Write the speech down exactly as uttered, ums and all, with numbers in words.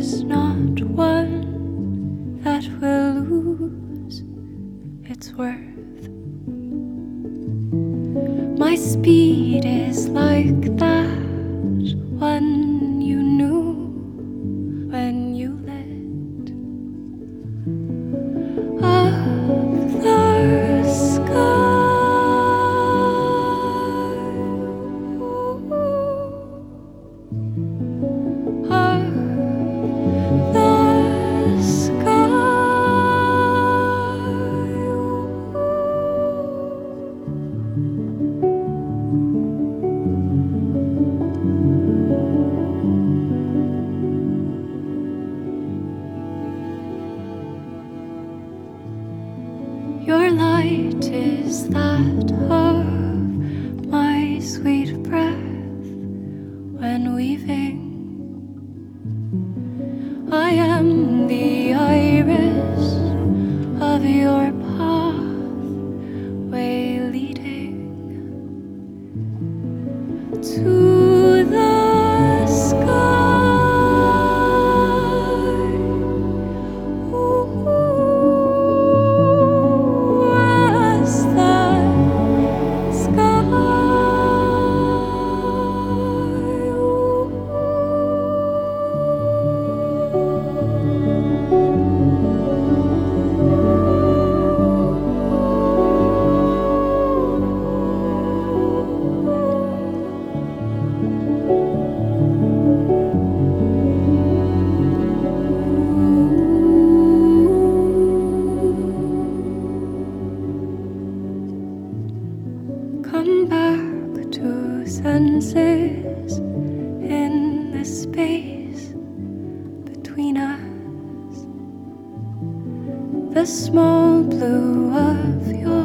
is not one that will lose its worth. My speed is like that one you knew when you lit up the sky. Your light is that of my sweet breath when weaving. I am the iris of your pathway leading to the sky. Come back to senses in the space between us. The small blue of your